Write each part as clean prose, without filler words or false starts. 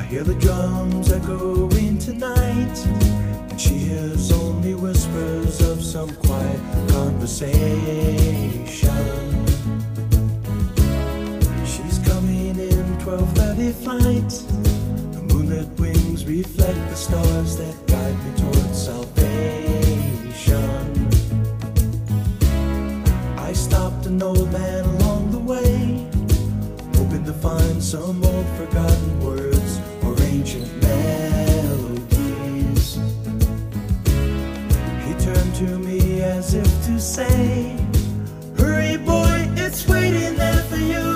hear the drums echoing tonight, and she hears only whispers of some quiet conversation. She's coming in 12:30 flight. The moonlit wings reflect the stars that guide me towards salvation. I stopped an old man along the way, hoping to find some old forgotten words or ancient melodies. He turned to me as if to say, "Hurry boy, it's waiting there for you."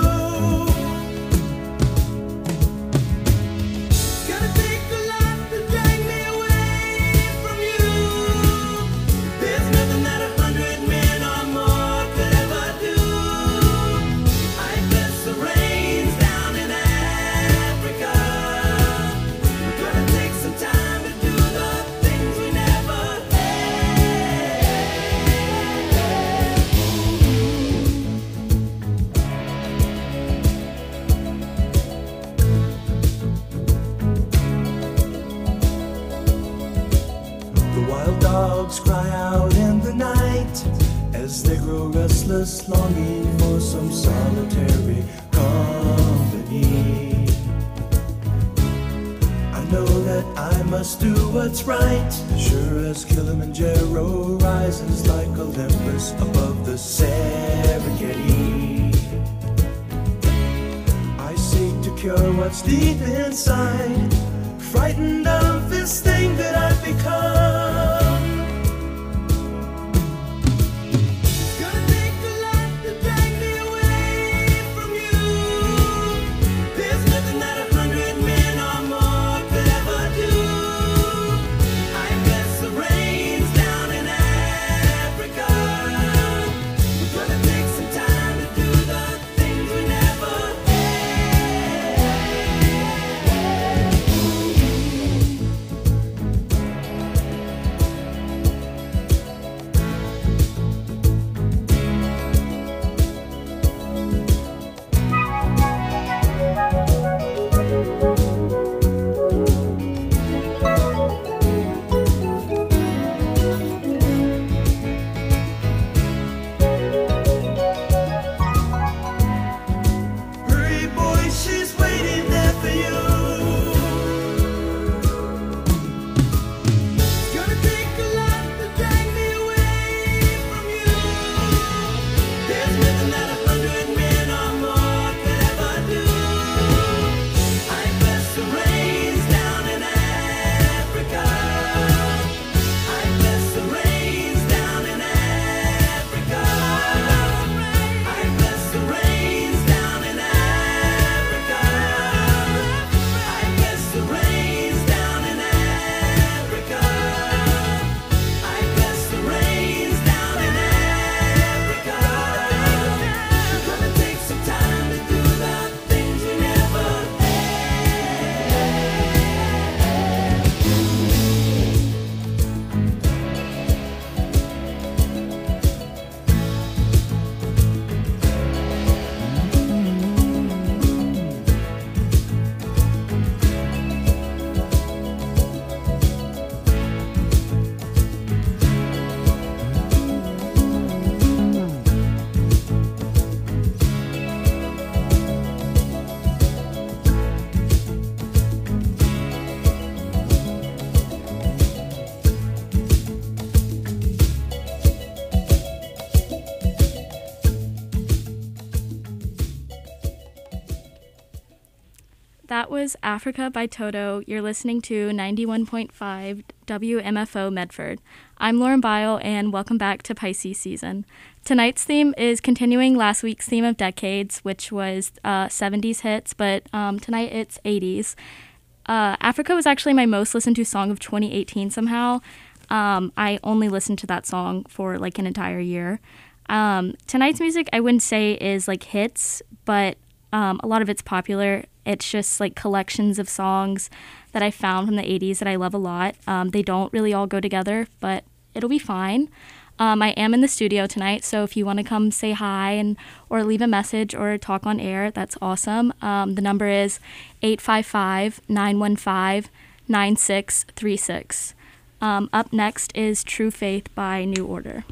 Dogs cry out in the night as they grow restless, longing for some solitary company. I know that I must do what's right, sure as Kilimanjaro rises like Olympus above the Serengeti. I seek to cure what's deep inside, frightened of this thing that I've become. That was Africa by Toto. You're listening to 91.5 WMFO Medford. I'm Lauren Bile, and welcome back to Pisces season. Tonight's theme is continuing last week's theme of decades, which was 70s hits, but tonight it's 80s. Africa was actually my most listened to song of 2018 somehow. I only listened to that song for like an entire year. Tonight's music I wouldn't say is like hits, but a lot of it's popular. It's just like collections of songs that I found from the 80s that I love a lot. They don't really all go together, but it'll be fine. I am in the studio tonight, so if you want to come say hi and or leave a message or talk on air, that's awesome. The number is 855-915-9636. Up next is True Faith by New Order.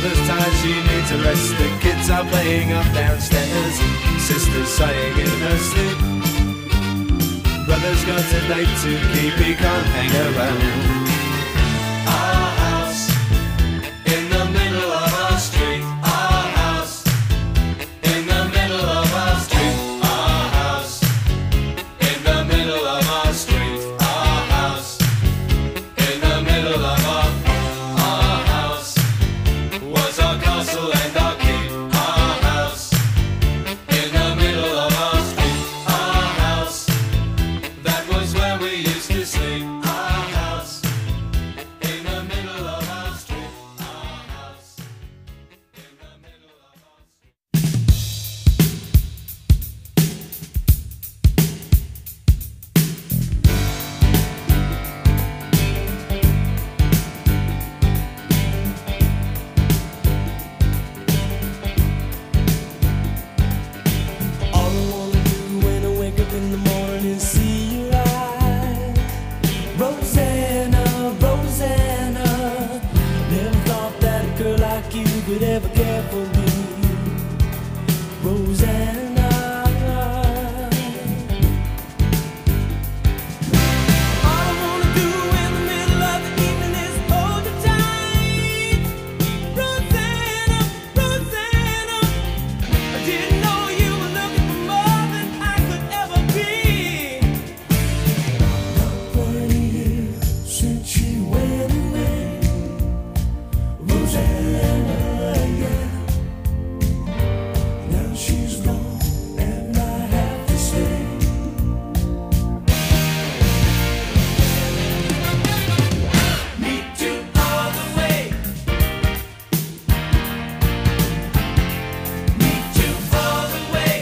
Mother's tired, she needs a rest. The kids are playing up downstairs. Sister's sighing in her sleep. Brother's got a date to keep, he can't hang around. Our house in the middle of our street. Our house in the middle of our street. Our house in the middle of our street. Our house in the middle of our house was our castle and our keep. Our house in the middle of our street. Our house, that was where we used to sleep. Our house in the middle of our street. Our house in the middle of our street. All I wanna do when I wake up in the morning is see your eyes. Rosanna, Rosanna, never thought that a girl like you could ever care for me. Rosanna, all I wanna do in the middle of the evening is hold you tight. Rosanna, Rosanna, I didn't know you were looking for more than I could ever be. Not quite a year since she went away. Rosanna, yeah. Now she's gone and I have to say, meet you all the way. Meet you all the way.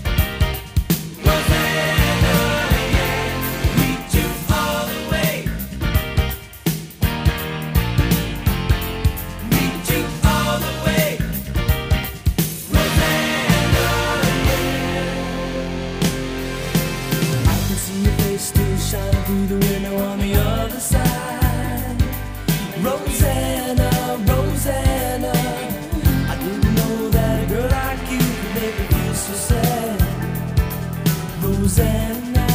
Rosanna, yeah. Meet you all the way. Meet you all the way. Rosanna, yeah. I can see your face still shining through the window on the other side. Rosanna, Rosanna, I didn't know that a girl like you could make me feel so sad. Rosanna,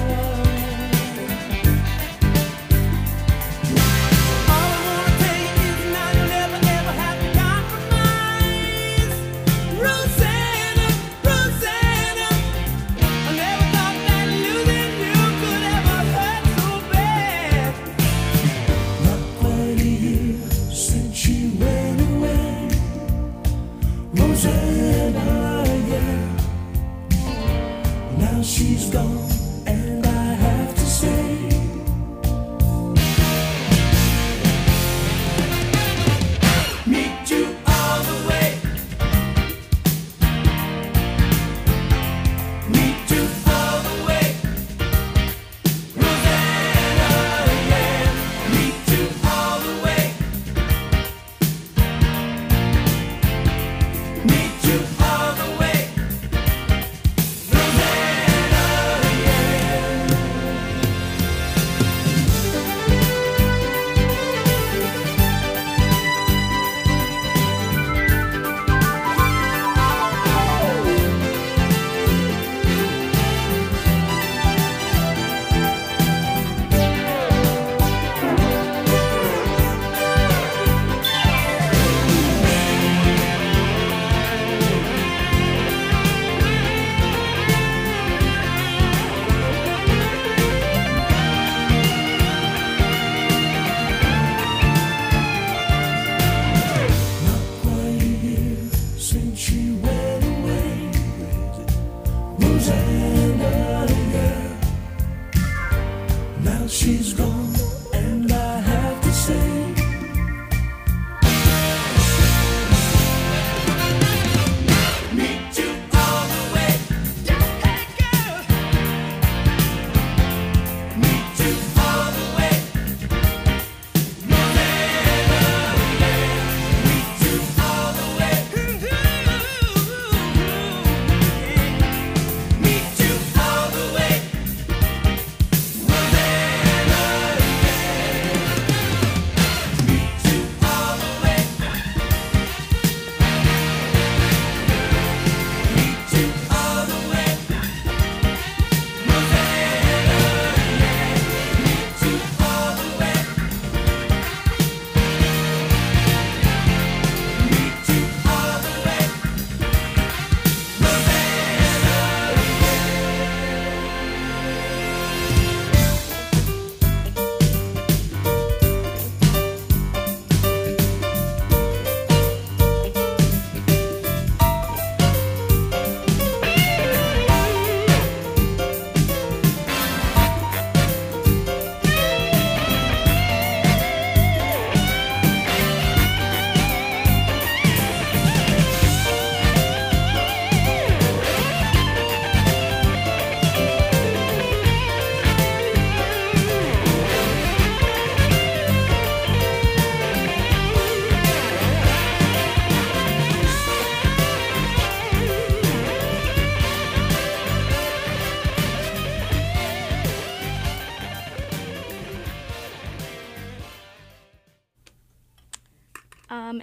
all I wanna tell you is now you'll never ever have to compromise. Rosanna, Rosanna, I never thought that losing you could ever hurt so bad. Not quite a year since she went away. Rosanna, yeah. Now she's gone and I have to say, meet you all the way. Meet you all the way. Rosanna, yeah. Meet you all the way. Meet you all the way. Rosanna, yeah.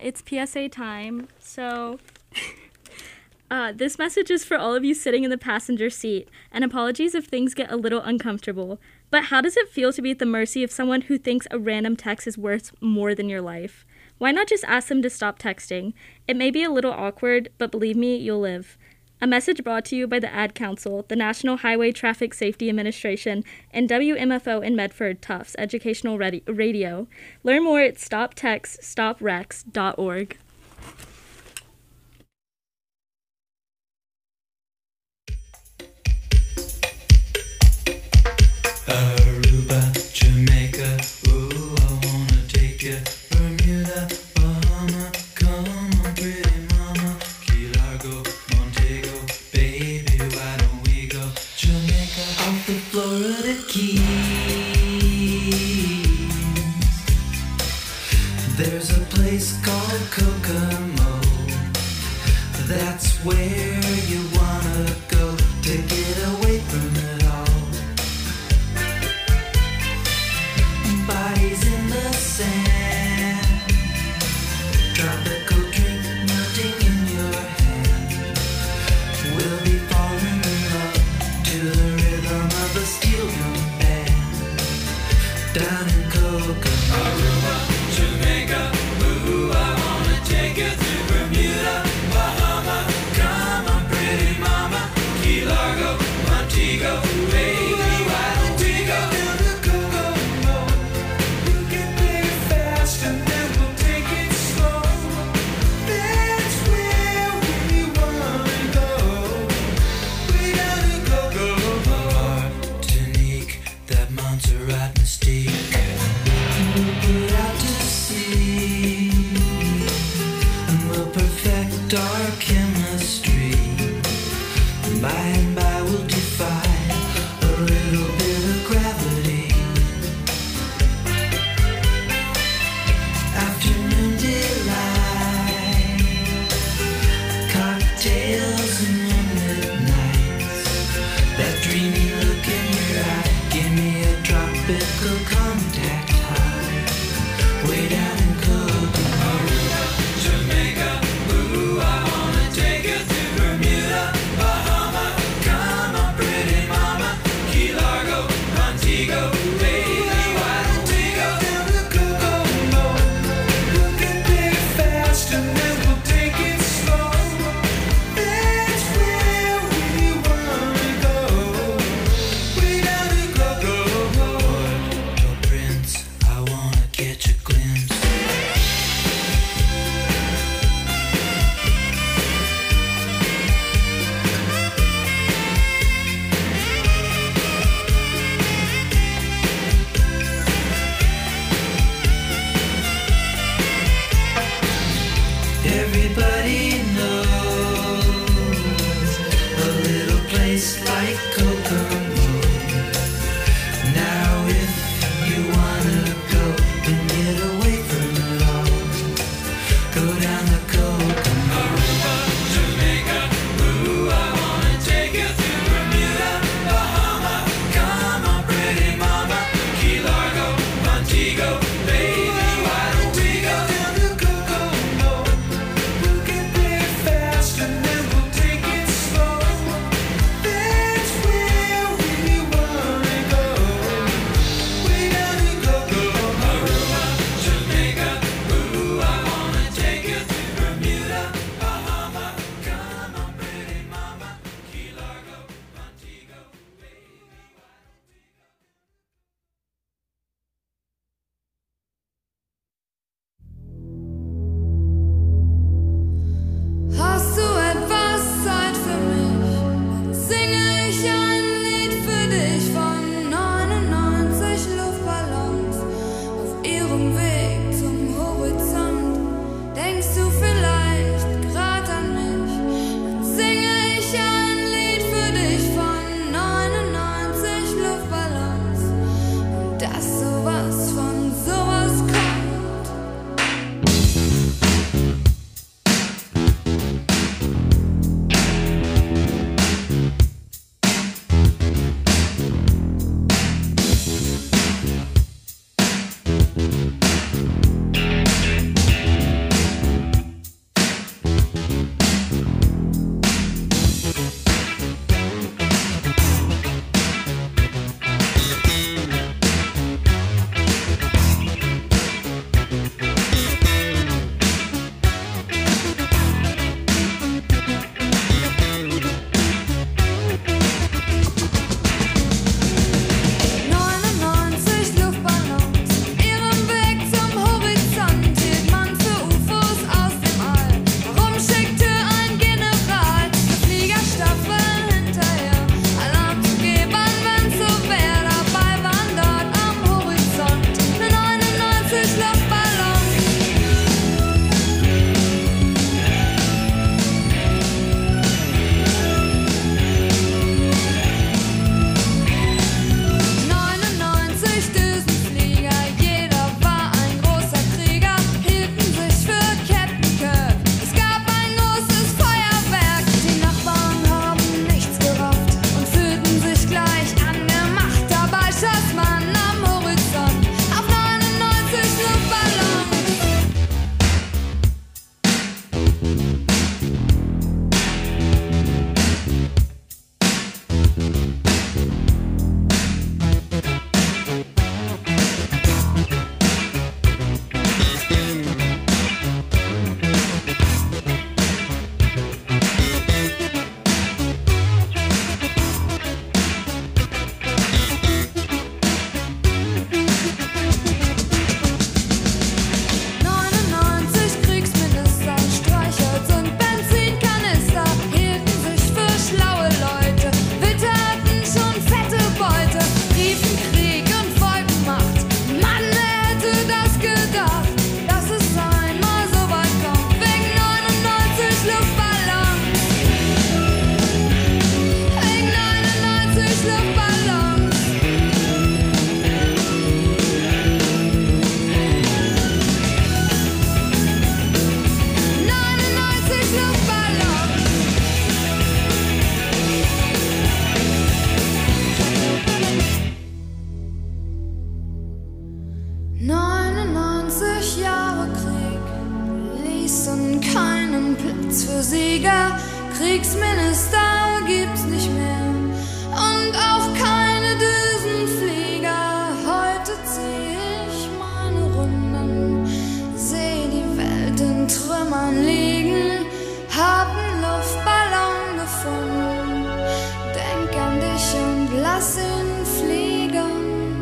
it's PSA time. So, this message is for all of you sitting in the passenger seat, and apologies if things get a little uncomfortable. But how does it feel to be at the mercy of someone who thinks a random text is worth more than your life? Why not just ask them to stop texting? It may be a little awkward, but believe me, you'll live. A message brought to you by the Ad Council, the National Highway Traffic Safety Administration, and WMFO in Medford, Tufts Educational Radio. Learn more at stoptextsstopwrecks.org. Aruba, Jamaica, ooh, I wanna take you. Bermuda, Bahama, come on, pretty mama. Key Largo, Montego, baby, why don't we go? Jamaica, off the Florida Keys. There's a place called Kokomo. That's where you wanna go to get away from it all. Bodies in the sand, tropical drink melting in your hand. We'll be falling in love to the rhythm of a steel drum band. Down in Kokomo, Aruba, Jamaica, ooh, I wanna take you to Bermuda, Bahama, come on, pretty mama, Key Largo, Montego, baby, why don't we go down to Kokomo? You can play it fast and then we'll take it slow. That's where we wanna go. Way down to Kokomo. Martinique, that Montserrat mystique. We'll put out to sea and we'll perfect our chemistry. By and by we'll defy a little bit of gravity. Afternoon delight, cocktails and moonlit nights. That dreamy look in your eye, give me a tropical contact high. Way down in Kokomo, Jamaica, ooh, I wanna take you to Bermuda, Bahama, come on, pretty mama, Key Largo, Montego, baby, why don't we go down to Kokomo? You can play it fast and then we'll take it slow. That's where we wanna go. Way down to Kokomo. Port Prince, I wanna catch a glimpse. Everybody knows a little place like Kokomo. Now if you wanna go and get away from it all, go down to Kokomo. Aruba, Jamaica, ooh, I wanna take you to Bermuda, Bahama, come on, pretty mama, Key Largo, Montego, baby, why don't we go down to Kokomo? You can eins für Sieger. Kriegsminister gibt's nicht mehr und auch keine Düsenflieger. Heute zieh ich meine Runden, seh die Welt in Trümmern liegen, hab 'n Luftballon gefunden, denk an dich und lass ihn fliegen.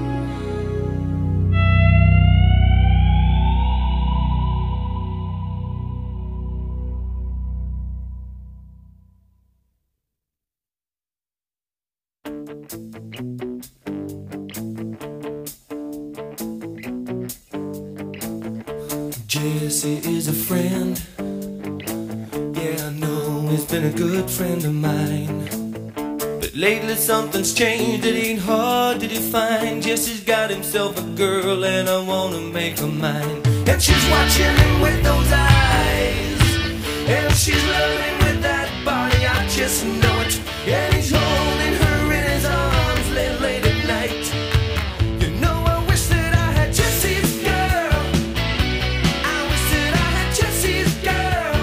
Jesse is a friend. Yeah, I know he's been a good friend of mine. But lately something's changed, it ain't hard to define. Jesse's got himself a girl and I wanna make her mine. And she's watching him with those eyes, and she's loving with that body, I just know it. And he's holding her in his arms late at night. You know, I wish that I had Jesse's girl. I wish that I had Jesse's girl.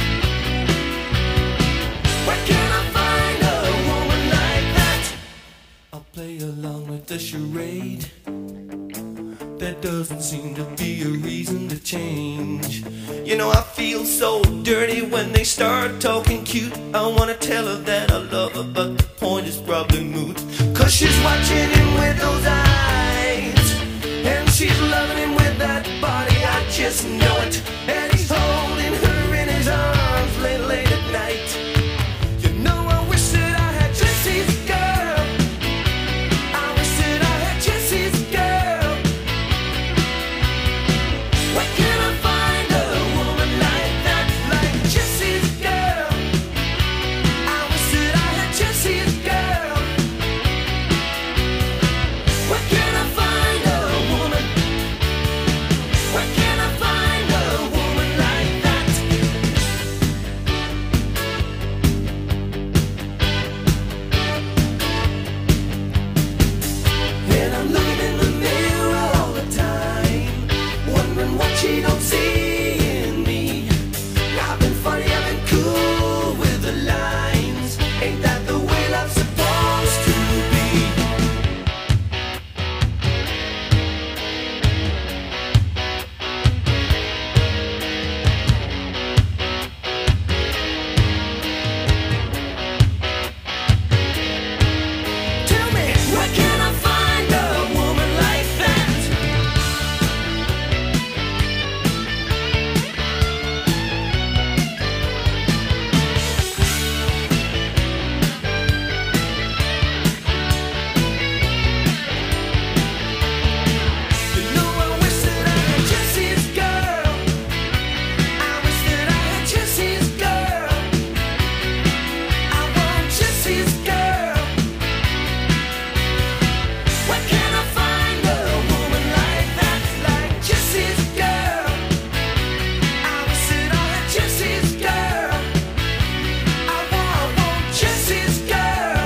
Where can I find a woman like that? I'll play along with the charade. There doesn't seem to be a reason to change. You know, I feel so dirty when they start talking cute. I wanna tell her that I love her, but the point is probably moot. 'Cause she's watching him with those eyes, and she's loving him with that body, I just know it. And he's holding her in his arms late at night. You know, I wish that I had Jesse's girl. I wish that I had Jesse's girl. Where can I find a woman like that, like Jesse's girl? I wish that I had Jesse's girl. Where can I find a woman? Where can I find a woman like that? And I'm looking in the mirror all the time, wondering what she don't see in me. I've been funny, I've been cool with the lines. Ain't that the way love's supposed to be? Tell me, where can I find a woman like that? You know, I wish that I had Jesse's girl. I wish that I had Jesse's girl. I want Jesse's girl. Where can I find a woman like that, like Jesse's girl? I wish that I had Jesse's girl. I want Jesse's girl.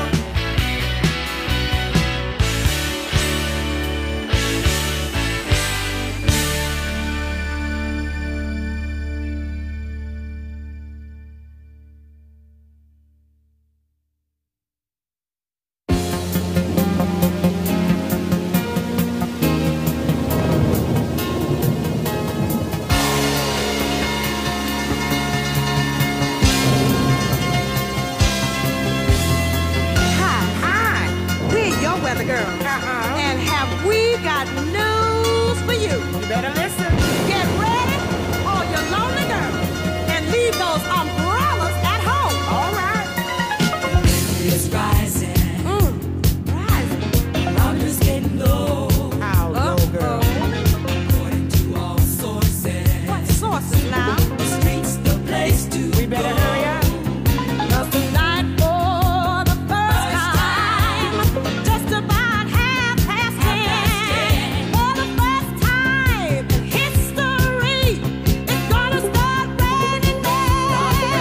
Hi, we're your weather girl. And have we got news for you? You better listen. Get ready, all your lonely girls, and leave those umbrellas at home. All right. It's rising, Rising. numbers getting low. How low, girl? According to all sources, What sources now? the street's the place to We better go. hurry up. 'Cause tonight, for the first time, just about 10:30, for the first time in history, it's gonna start raining men.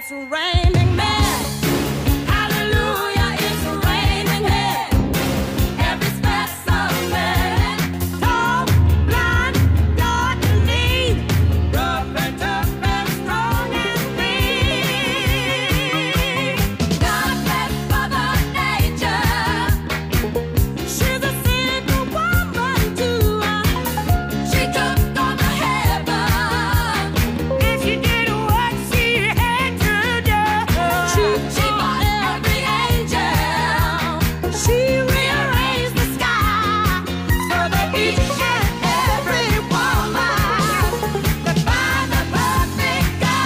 it's raining men. Hallelujah, it's raining men. Every specimen, tall, blind, dark and lean, rough and tough and strong and mean. God bless Mother Nature. She's a single woman too. She took on the heaven, and she did what she had to do. She fought every angel. She rearranged the sky so that each and every woman could find the perfect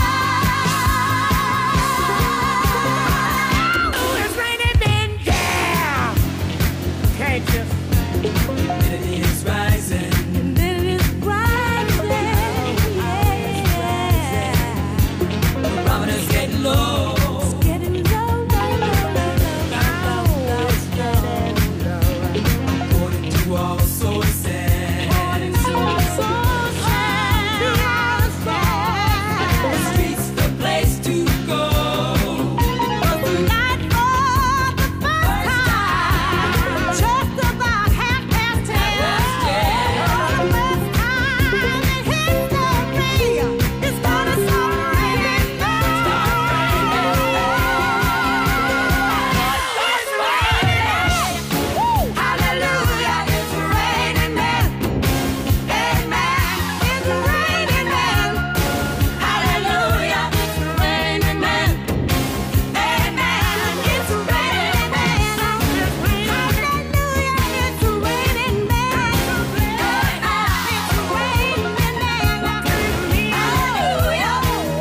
guy. Oh, it's raining men, yeah. Can't you? Humidity is rising. Barometer's getting low. According to all sources. The street's the place to go. Hallelujah, it's raining men. Amen, it's raining men. Hallelujah, it's raining men. Amen, it's raining men. Hallelujah, it's raining men. It's raining men. Hallelujah,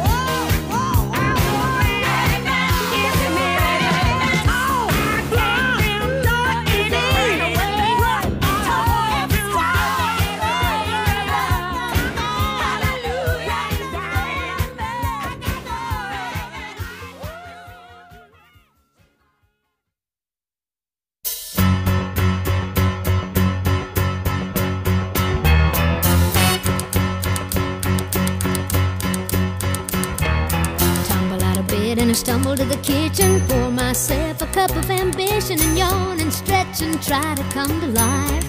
Tumble out of bed and I stumble to the kitchen. Pour myself a cup of ambition and yawn and stretch and try to come to life.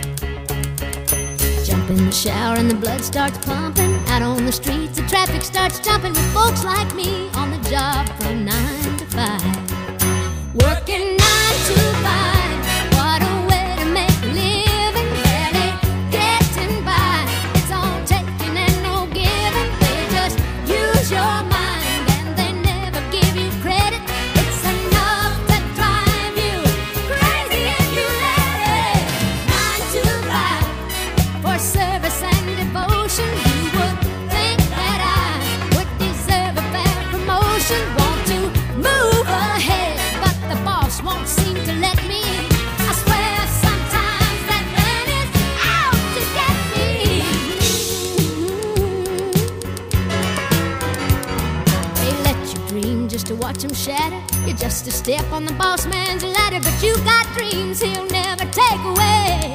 Jump in the shower and the blood starts pumping. Out on the streets the traffic starts jumping with folks like me on the job from 9 to 5. Working 9 to 5. What a way to make a living. Barely getting by. It's all taking and no giving. They just use your mind and they never give you credit. It's enough to drive you crazy if you let it. 9 to 5 for service and devotion. You would think that I would deserve a fair promotion. Want to move ahead, but the boss won't seem to let me. I swear sometimes that man is out to get me. They let you dream just to watch him shatter. You're just a step on the boss man's ladder, but you got dreams he'll never take away.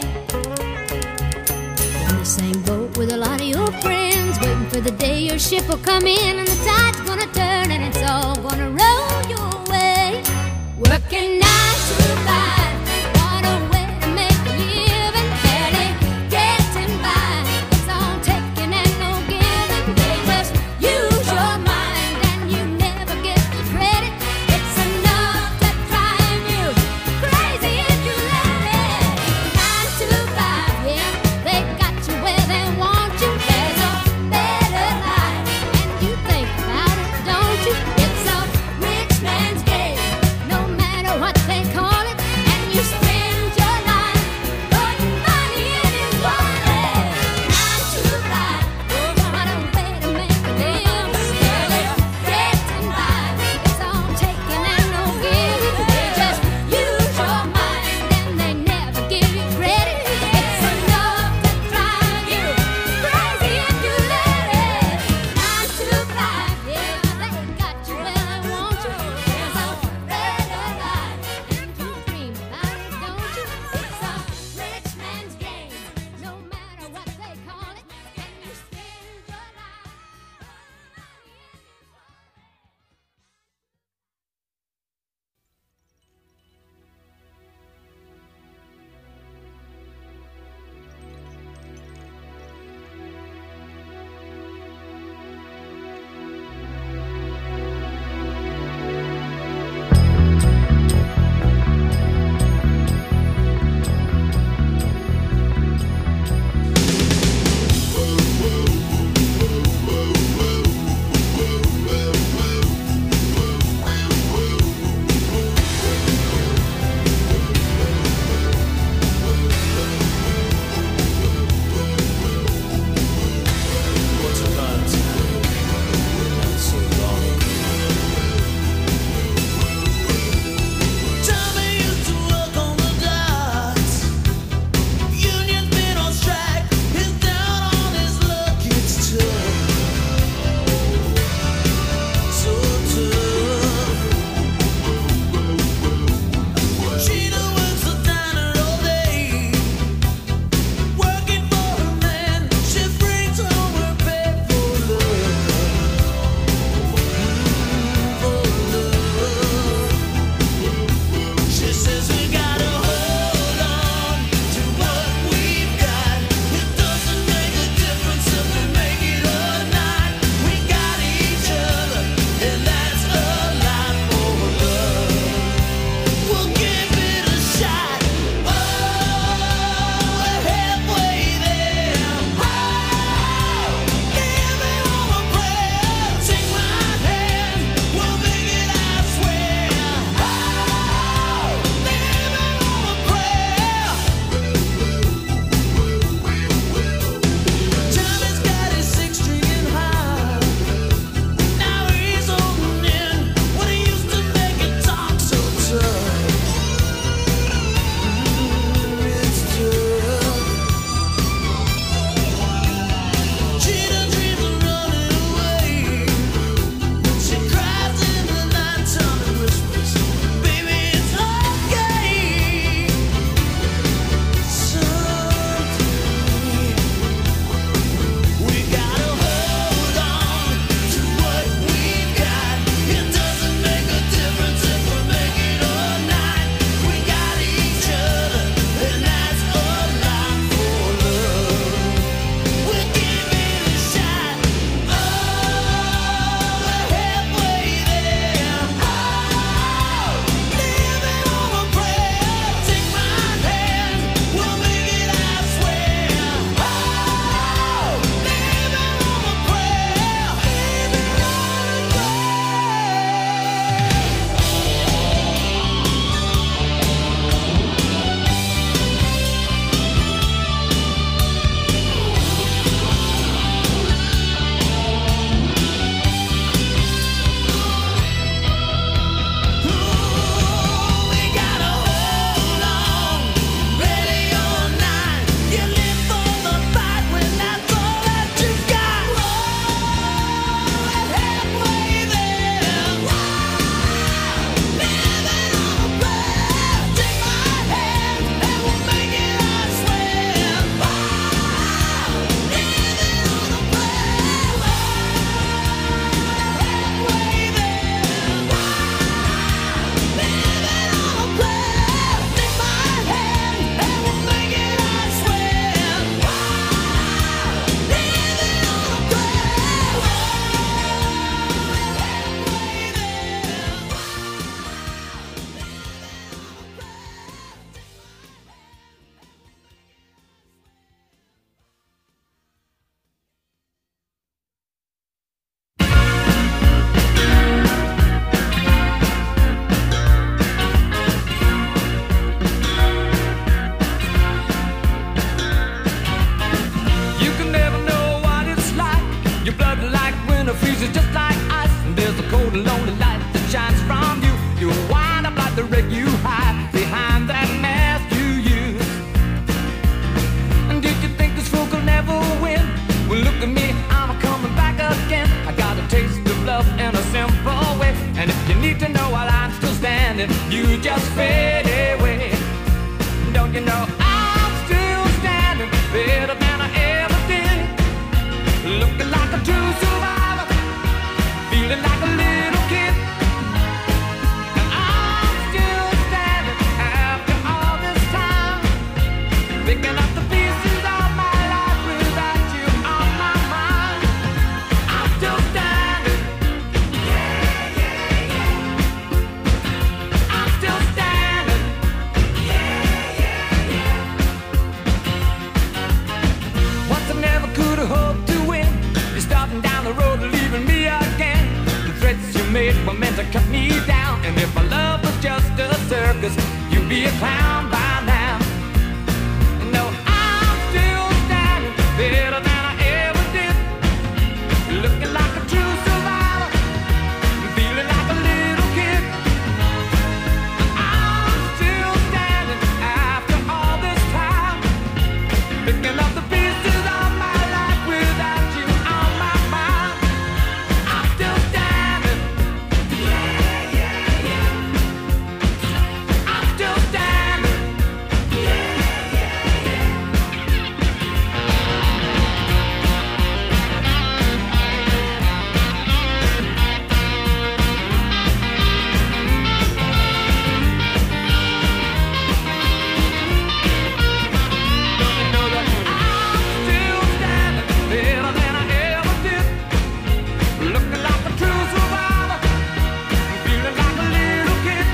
In the same boat with a lot of your friends, waiting for the day your ship will come in and the tide's gonna turn and it's all gonna roll your way. Working 9 to 5, what a way to make a living. Barely getting by, it's all taking and no giving. They just use your mind and you never get the credit. It's enough to drive you crazy if you let it. 9 to 5, yeah, they got you where they want you. There's a better life, and you think about it, don't you? It's a rich man's game, no matter what they call it. And standing, you just fade away. Don't you know I'm still standing, better than I ever did, looking like a true survivor, feeling like a little kid. And I'm still standing after all this time, picking up the pieces of my life without you on my mind. I'm still standing. Yeah, yeah, yeah. I'm still standing. Yeah, yeah, yeah. Once I never could have hoped to win. You're starting down the road and leaving me again. The threats you made were meant to cut me down. And if my love was just a circus, you'd be a clown by now. No, I'm still standing, better than I ever did, looking like a true survivor, feeling like a little kid. I'm still standing after all this time, picking up the pieces of my life without you on my mind. I'm still standing. Yeah, yeah, yeah. I'm still standing. Yeah, yeah, yeah. Don't you know that I'm still standing, better than I ever did, looking like a true survivor, feeling like a little kid.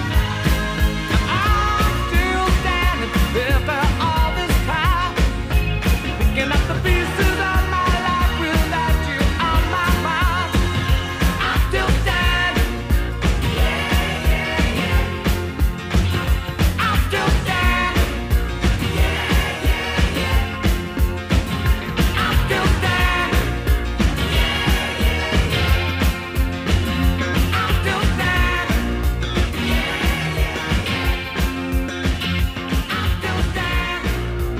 I'm still standing after all this time, picking up the pieces of my life without you on my mind. I'm still standing. Yeah, yeah, yeah. I'm still standing. Yeah, yeah, yeah. I'm still standing. Yeah, yeah, yeah. I'm still standing. Yeah, yeah, yeah. I'm still standing.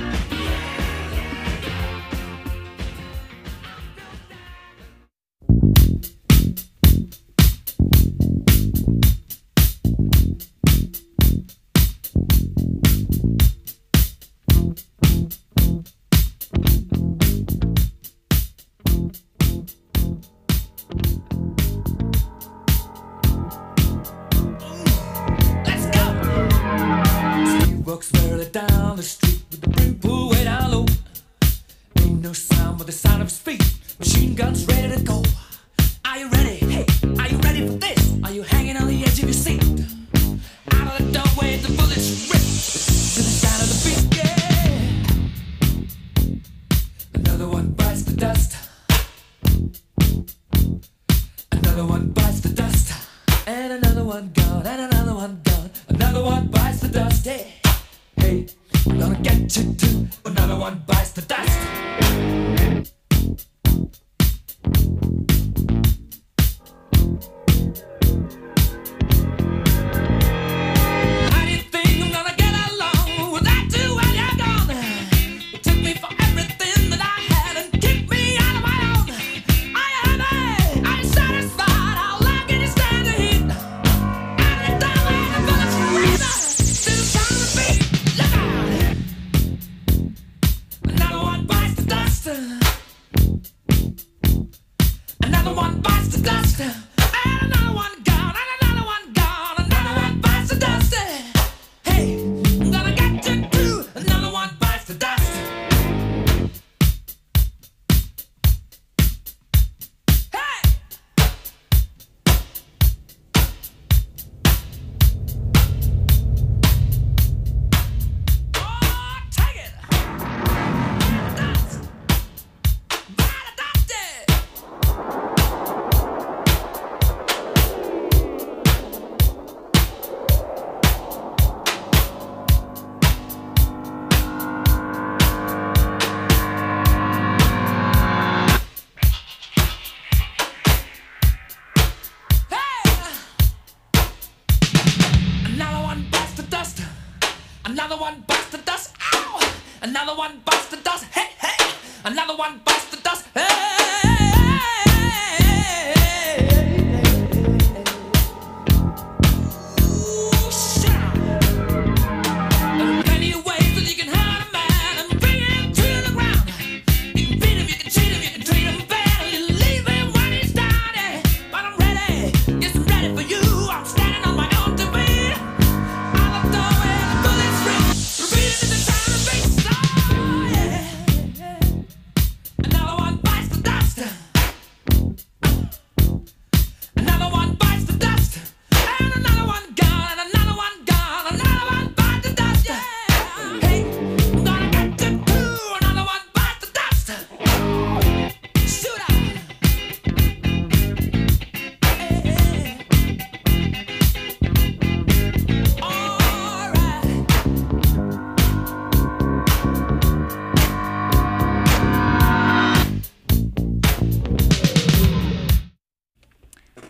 Let's go. Steve walks barely down the street with the brim pulled way down low. Ain't no sound but the sound of his feet. Machine guns ready to go. Are you ready? Hey, are you ready for this? Are you hanging on the edge of your seat? Out of the doorway, the bullets rip to the sound of the beat. Yeah. Another one bites the dust. Another one bites the dust. And another one gone. And another one gone. Another one bites the dust. Hey, hey, I'm gonna get you too. Another one bites the dust. How do you think I'm gonna get along without you when you're gone? You took me for everything that I had and kicked me out of my own. Are you happy? Are you satisfied? How long can you stand the heat? Out of the doorway, the bullets rip to the sound of the beat. Look out! Another one bites the dust. Another one bites the dust. And another one gone. And another one gone. Another one bites the dust. Hey, I'm gonna get you too. Another one bites the dust. Hey! Oh, take it! Dust! Bite the dust! Another one bites the dust. Another one bites the dust. Ow! Another one bites the dust. Hey, hey! Another one bites the dust. Hey! Ooh,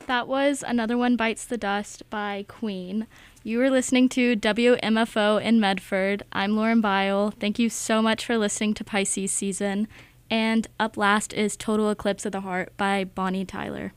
That was Another One Bites the Dust by Queen. You were listening to WMFO in Medford. I'm Lauren Bile. Thank you so much for listening to Pisces Season. And up last is Total Eclipse of the Heart by Bonnie Tyler.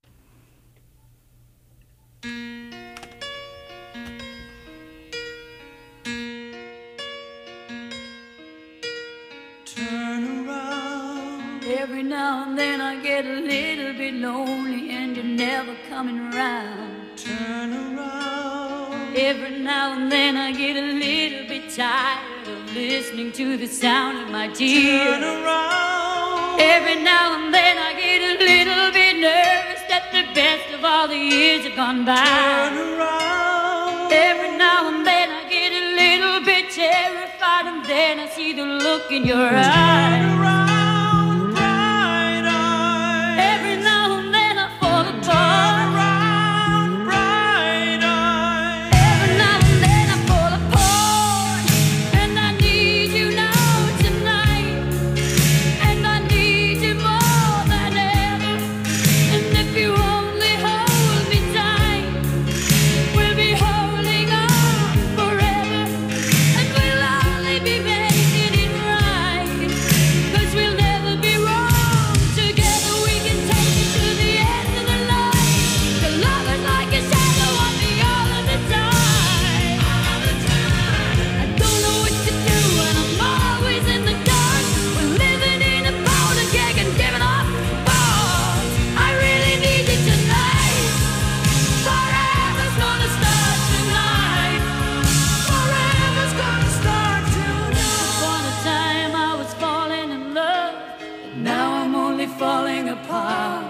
Turn around. Every now and then I get a little bit lonely and you're never coming around. Turn around. Every now and then I get a little bit tired of listening to the sound of my tears. Turn around. Every now and then I get a little bit nervous that the best of all the years have gone by. Turn around. Every now and then I get a little bit terrified, and then I see the look in your eyes. Turn around, bright eyes. Every now and then I fall apart. Turn around, bright eyes. Every now and then I fall apart, and I need you now tonight, and I need you more than ever. And if you only hold me tight, we'll be holding on forever, and we'll only be making it right, 'cause we'll never be wrong. Together we can take it to the end of the line. The love is like a shadow on me all of the time. I don't know what to do and I'm always in the dark. We're living in a powder keg and giving off balls. I really need you tonight. Forever's gonna start tonight. Forever's gonna start tonight. Upon a time I was falling in love, but now I'm only falling apart.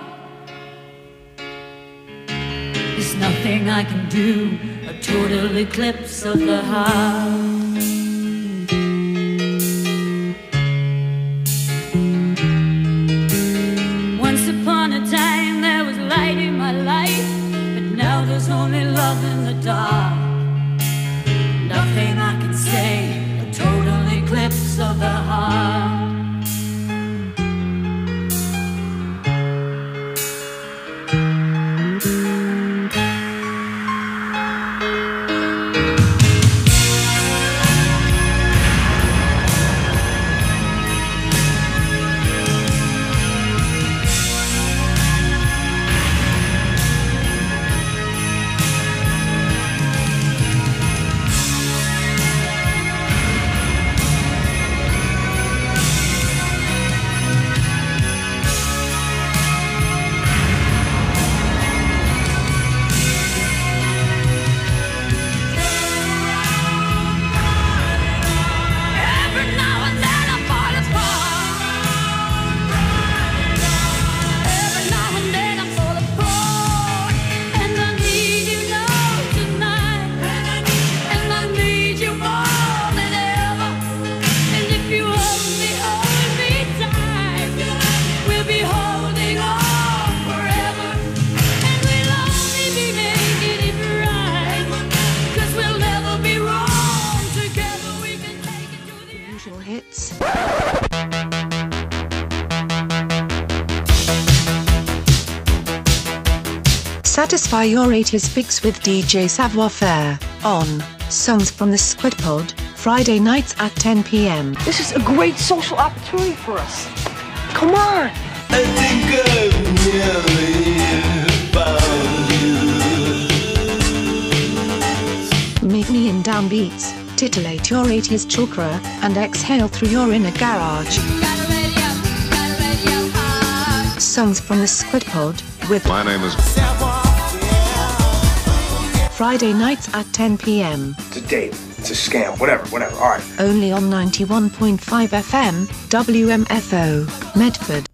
There's nothing I can do, a total eclipse of the heart. Once upon a time there was light in my life, but now there's only love in the dark. Nothing I can say, a total eclipse of the heart. Every now and then I fall apart. Every now and then I fall apart, and I need you now tonight, and I need you more than ever. And if you only hold me tight, we'll be holding on forever, and we'll only be making it right, 'cause we'll never be wrong. Together we can take it to the end. Usual hits. Satisfy your 80s fix with DJ Savoir Faire on Songs from the Squid Pod, Friday nights at 10 p.m. This is a great social opportunity for us. Come on. I think I've nearly found you. Meet me in downbeats, titillate your 80s chakra, and exhale through your inner garage. Songs from the Squid Pod with My name is Friday nights at 10 p.m. It's a date. It's a scam. Whatever. All right. only on 91.5 FM, WMFO, Medford.